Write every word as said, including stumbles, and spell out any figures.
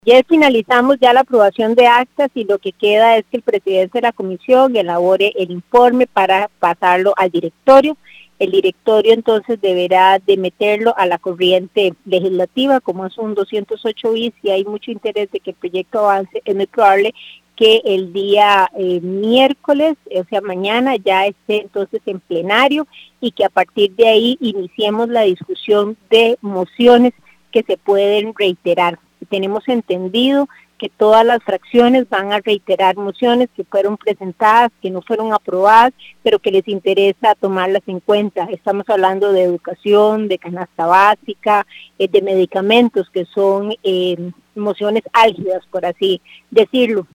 Ya finalizamos ya la aprobación de actas y lo que queda es que el presidente de la comisión elabore el informe para pasarlo al directorio. El directorio entonces deberá de meterlo a la corriente legislativa, como es un doscientos ocho bis y hay mucho interés de que el proyecto avance. Es muy probable que el día eh, miércoles, o sea mañana, ya esté entonces en plenario y que a partir de ahí iniciemos la discusión de mociones que se pueden reiterar. Tenemos entendido que todas las fracciones van a reiterar mociones que fueron presentadas, que no fueron aprobadas, pero que les interesa tomarlas en cuenta. Estamos hablando de educación, de canasta básica, eh, de medicamentos, que son eh, mociones álgidas, por así decirlo.